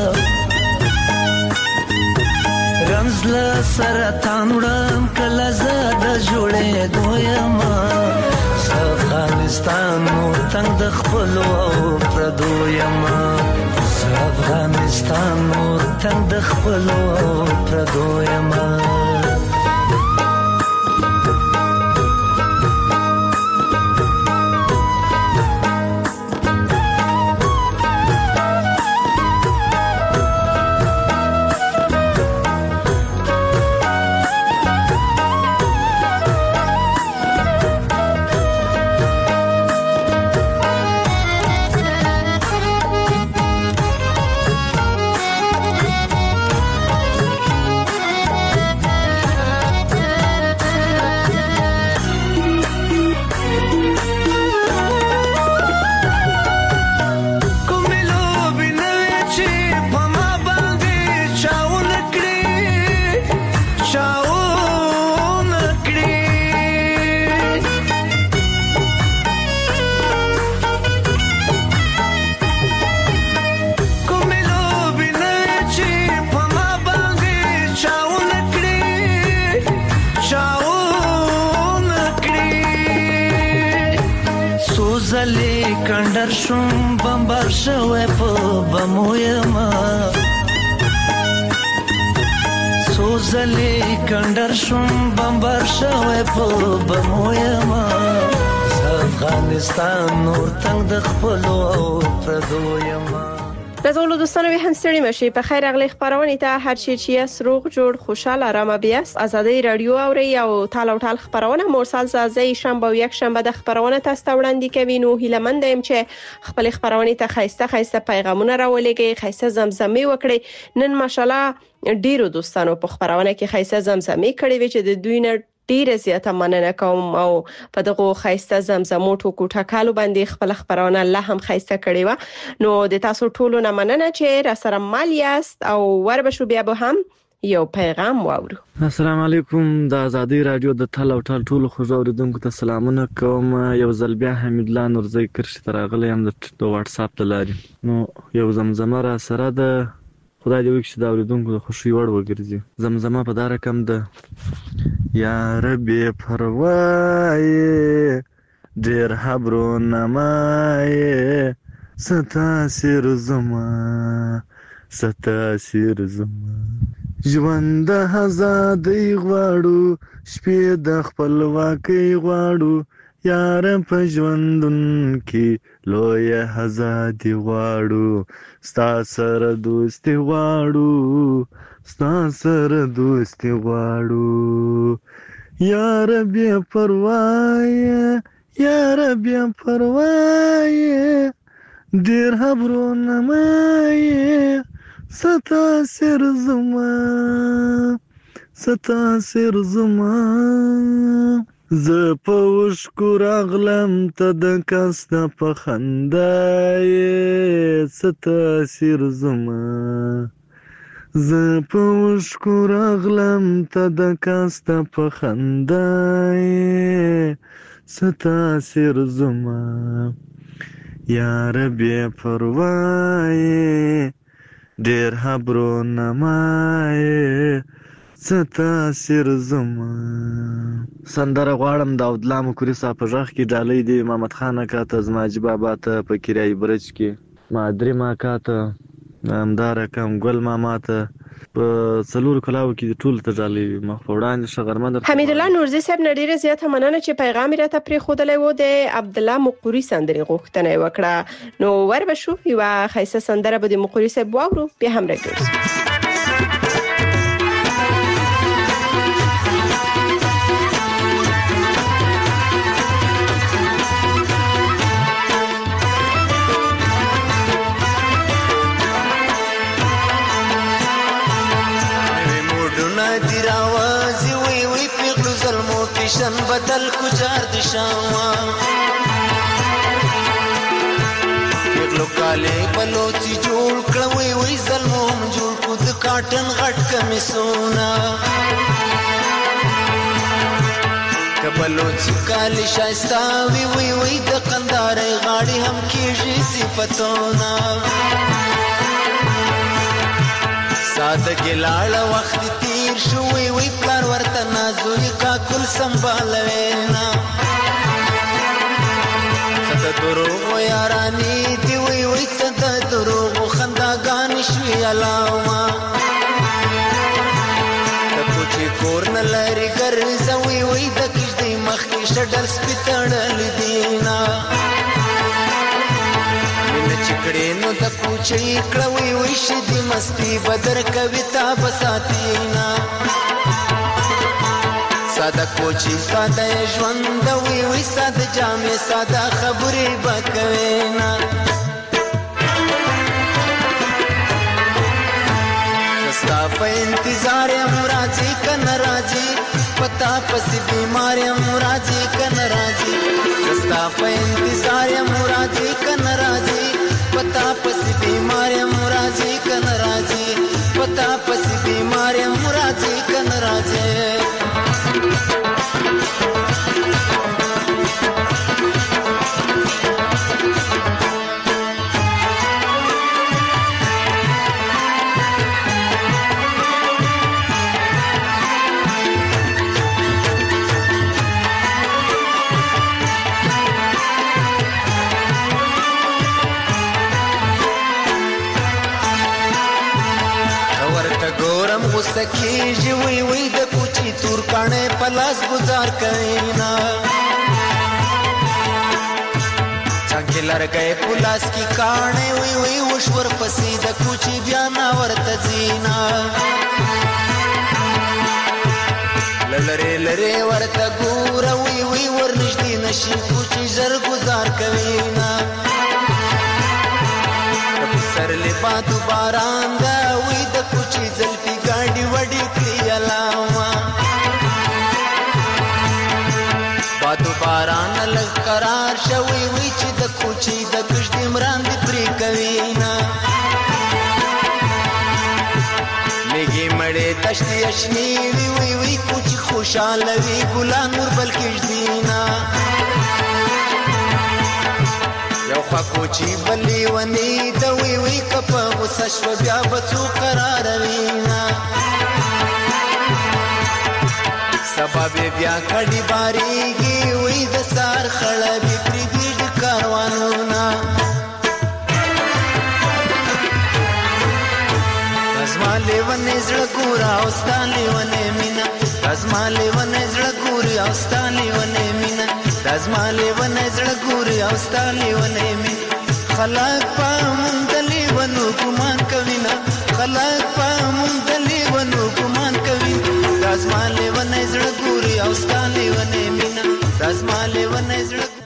رمز له سرطان وړم کله زه د جوړېدو یم افغانستان نو تنگ د خپلو پردو یم افغانستان نو تنگ د خپلو پردو یم کندر شوم بمبار شوی په بمو یم څو ځلې کندر شوم بمبار شوی په بمو یم افغانستان نور تنگ د خپلو پردو یم نازولو دوستانو هم ستړي مشي په خیر اغلی خبرونه ته هر چی چې روغ جوړ خوشاله آرام بیاست ازادي رادیو اوري او تال او تال خبرونه مرسل زازي شنبه او یک شنبه د خبرونه تاسو وړاندې کوي نو هیلمند يم چې خپل خبرونه ته خيسته خيسته پیغامونه راولېږي خيسته زمزمي وکړي نن ماشالله ډیرو دوستانو په خبرونه کې خيسته زمزمي کړي وي چې د دوی نه ډیره زیاته مننه کوم او په دغه خيسته زمزمو ټکو ټکالو باندې خپل خبرونه الله هم خيسته کړي و نو د تاسو ټولو نه مننه چې را سره مال یاست او ور بشو بیا به هم یو پیغام واورو. السلام علیکم د ازادي رادیو د تل او ټال ټولو خوږ اوریدونکو ته سلامونه کوم. یو ځل بیا حمید الله نورزی کرشي تراغلی هم د واتس اپ لاري نو یو زمزمه را سره د خدای دې وکړي چې دا اوریدونکو د خوشي وړ وګرځي. زمزمه په دا رقم ده یا ربي پروای ډېر حبرونه مای ستاسیر زما ستاسیر زما ژوند د آزادۍ غواړو شپې د خپلواکۍ غواړو یار په ژوندون کې لوی آزادي غواړو ستا سره دوستي غواړو ستا سره دوستي غواړو یار بیا پروايي یار بیا پروايي ډیر خبرونه مایي ستا سر زما ستا سر زما زه په اوښکو راغلم ته د کاسته په خندا یې ستا سر زما زه په اوښکو راغلم ته د کاسته په خندا یې ستا سر زما یار بیا پروايي ډیر خبرونه مایي ستا سر زما. سندره غواړم د عبدالله مکوري صاحب په غږ کې ډالۍ دی محمد خان اکا ته زما حاجي بابا ته په کریایي برج کې مادري اکا ته همدا رقم ګل ماما ته په څلورو کلاو کې ټول ته ډالۍ وي. مخ په وړاندې ښه غرمه درته. حمید الله نورزي صاحب نه ډېره زیاته مننه چې پیغام یې راته پرېښودلی و. د عبدالله مقوري سندرې غوښتنه یې وکړه. نو ور به شو یوه ښایسته سندره به د مقوري صاحب واورو بیا هم راګرځو. شن بدل کجار دشاما پیغلو کالے بلوچی جوړ کړوي وې ظلموم جوړ کو د کاټن غټ کمی سونا کبلوچی کالے شایستا وی وی وې د قندارې غاړي هم کیږي صفاتونه ساده ګلاړه وخت تیر شوی وی پلار ورته نازوی کا کل سنبالوینا صدا دروغ و یارانی دی وی وی صدا دروغ و خنداگان شوی علاوما دا کچی کورن لاری گرزوی وی دا کش دی مخی شدر سپیتڑل دینا چکڑے نو د کوچې کړوي وش دي مستی بدر کويتا بساتینا ساده کوچې ساده ژوند وي وي ساده جامې ساده خبرې بکوينا ستا په انتظار یم راځي کنه راځي پتا پس بیمار یم راځي کنه راځي ستا په انتظار یم راځي کنه راځي پتا پس بیمار مرازی کن راضی پتا پس بیمار مرازی کن راضی سکی جوی وی د کوچی تور کانه پلاس گزار کینا څنګه لرګې پلاس کی کانه وی وی وشور پسې د کوچی بیا نا ورته زینا للری لری ورته ګور وی وی ورنشتي نشي کوچی زر گزار کینا سر لبا دوباران دا وی د کوچی زلفی گاڑی وڈی کری علاوہ بادو باران لگ قرار شوی وی چی د کوچی د کشت امران دی پری کوینا میگی مڑے تشتی اشنی وی وی وی کوچی خوشحال وی گلان نور بلکش دینا یو خوا کوچی بلی ونی دا وی وی کپا غسش و بیا بچو قرار وینا سبب بیا کڑی باریگی وی دا سار خڑبی پریدی دی کاروانونا ازما لیون ازڑ گورا اوستا لیون مینا ازما لیون ازڑ گوری اوستا لیون مینا ازما لیون ازڑ گوری اوستا لیون مینا خلق پا مندلی ونو گمان کوینا خلق پا مندلی ونو گمان کوینا ازما لیون ازڑ گوری اوستا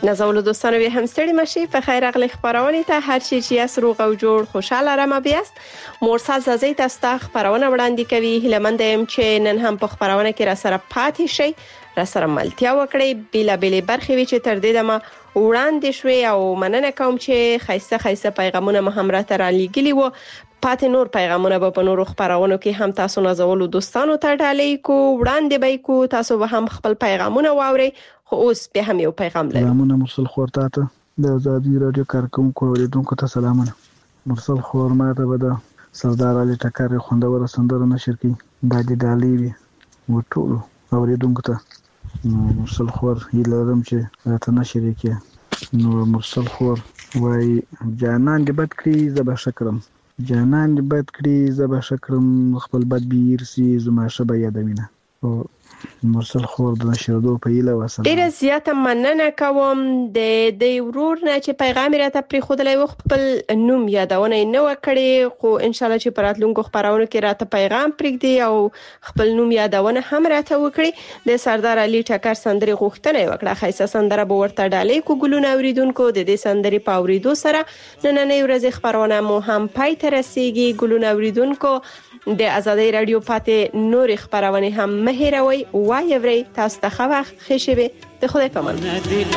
نازولو دوستانو بیا هم ستړي مشي په خیر اغلی خبرونه ته هر چی چې اس روغ او جوړ خوشاله رمه بیاست. مرسل زازی تاسو ته خبرونه وړاندې کوي. هیلمند یم چې نن هم په خبرونه کې را سره پاتې شي، را سره ملتیا وکړي. بیلا بیلې برخې وی چې تر دې دمه وړاندې شوي او مننه کوم چې خیسته خیسته پیغامونه مو هم را تر لګلی وو. پاتې نور پیغامونه به په نورو خبرونو کې هم تاسو نازولو دوستانو ته ډالۍ کو وړاندې به کو. تاسو به هم خپل پیغامونه واورئ. خو اوس به هم یو پیغام لرم. سلامونه مرسل خور ته د آزادي رادیو کارکونکو اوریدونکو ته سلامونه. مرسل خور ماته به د سردار علي ټکر خوندور سندره نشر کړي. دا د ډالۍ وي وټول اوریدونکو ته. مرسل خور هیله لرم چې راته نشر کړي. نو مرسل خور وای جانان دې بد کړی زه به شکرم، جانان دې بد کړی زه به شکرم، خپل بد بیر سي زما شبه یادوینه. او مرسل خور د نشردو په ایله وسره ډیره زیاته مننه کوم د دې ورور نه چې پیغام راته پری خودلای و. خپل نوم یادونه نه وکړي، خو ان شاء الله چې پراتلونکو خبرونه کې راته پیغام پرېږدي او خپل نوم یادونه هم راته وکړي. د سردار علي ټکر سندري غوښتنه وکړه. خیسه سندره به ورته ډالۍ کو. ګلونه اوریدونکو د دې سندري په اوریدو سره نننې ورځې خبرونه مو هم پای ته رسیږي. ګلونه اوریدونکو د آزادۍ رادیو پاتې نور خبرونه هم مهیروي. وای وری تاسو ته خو وخت خوشی به د خدای په امان.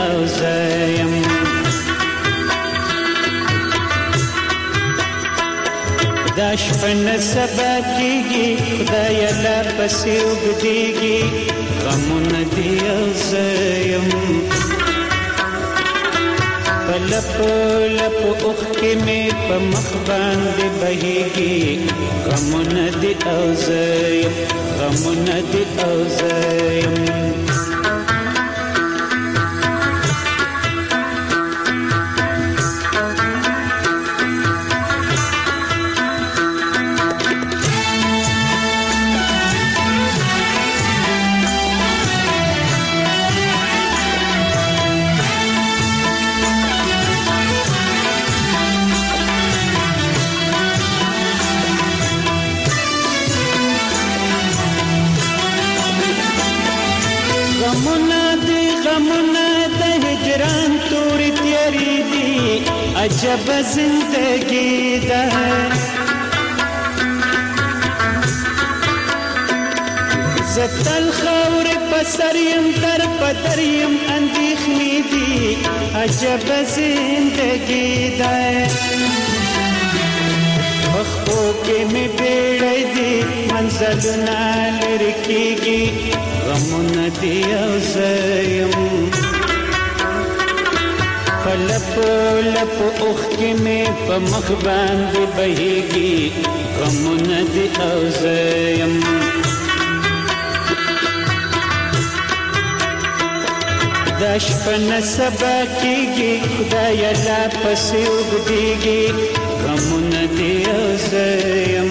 داش پن سبا کیږي خدای لا پسې وګديږي غمونه دی اوسم پلپ لپ اوخ کې مې په مخ باندې بهيږي غمونه دی اوسم غمونه دی اوسم. عجب زندگی ده زتل خور پسریم در پدریم اندیخنی دی عجب زندگی ده مخبو کے میں بیڑی دی منزلنا لرکی گی غمون دی اوزیم لپ لپ اوخ کې مې په مخ باندې بهيږي غمونه دي اوزم دا شپه نه سبا کېږي خدای لا پسې وګديږي غمونه دي اوزم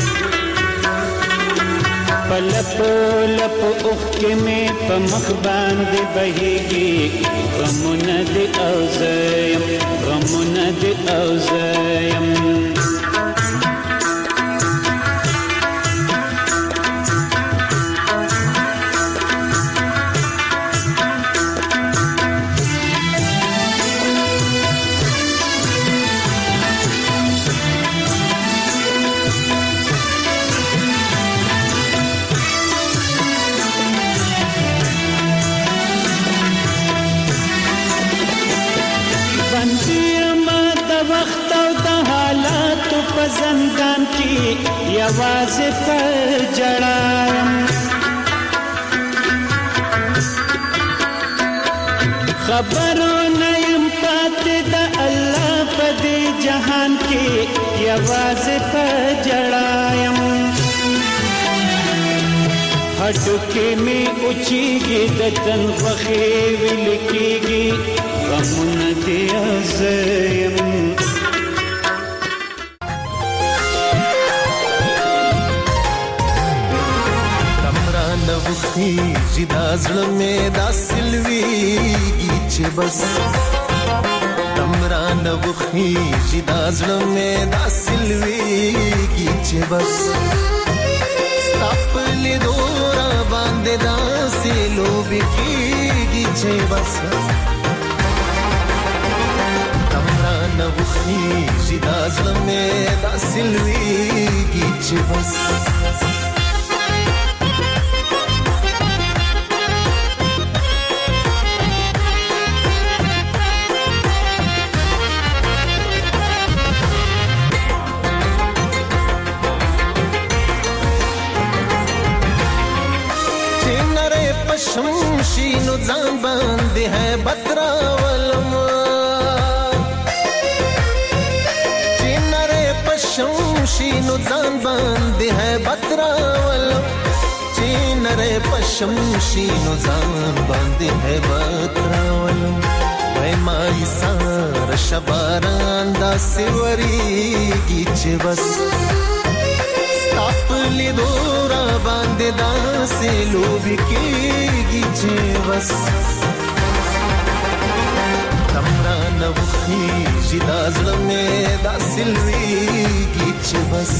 لپ لپ اوخ کې مې په مخ باندې بهيږي غمونه دي اوزم غمونه دي اوزم. زندان کی یواز پر جڑایم خبرو نیم پاتے دا اللہ پدی جہان کی یواز پر جڑایم ہڈو کے میں اچھی گی دتن وخی ولکی گی غمون دی عزیم خیږي دا زړه مې دا سلويږي چې بس تمران وخیږي دا زړه مې دا سلويږي چې بس خپل دورا باندې دا سلو بکیږي چې بس نه وخیږي دا زړه مې داسې لویږي چې بس شمشي نو ځان باندې ہے بتراولم چینره پشمشي نو ځان باندې ہے بتراولم چینره پشمشي نو ځان باندې ہے بتراولم وای مای سار شباران دا سیوريږي چې بس تاپلی دورا باندې داسې لوبي کېږي چې بس تمرا نه وخیږي دا زړه مې داسې لویږي چې بس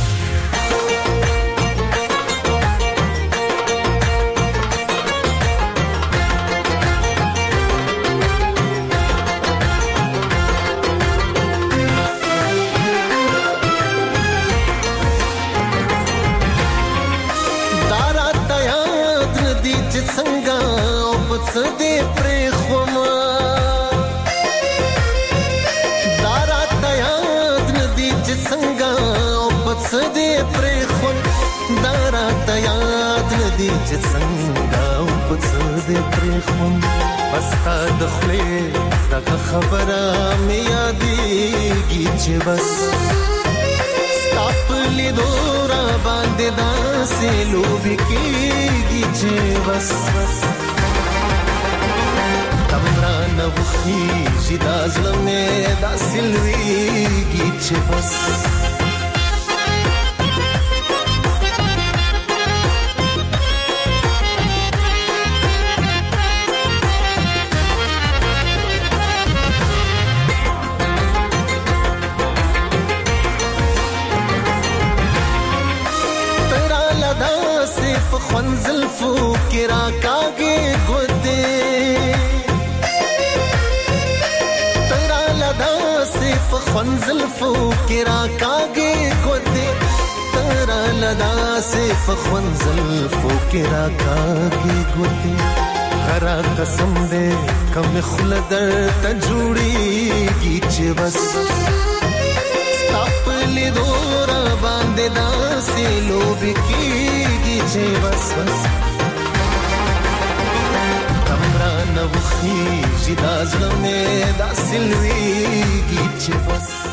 څه دې پرې خوما دارات یاد ندی چې څنګه او څه دې پرې خو دارات یاد ندی چې څنګه او څه دې پرې خو پستا د خلې دغه خبره مې یادېږي چې بس تاپلی دورا باندې داسې لوبي کېږي چې بس تمرا نه وخیږي دا زړه مې داسې لویږي چې بس ترا لدا سے فخن زلفو کې راکاږي ګوتې فخن زلفو کې راکاږي ګوتې ترا لدا سے فخن زلفو کې راکاږي ګوتې غرا قسم دې کم خلدر ته جوړيږي چې بس تاپلی دورا باندې داسې لوبي کېږي چې بس بس تمرا نه وخیږي دا زړه مې داسې لویږي چې بس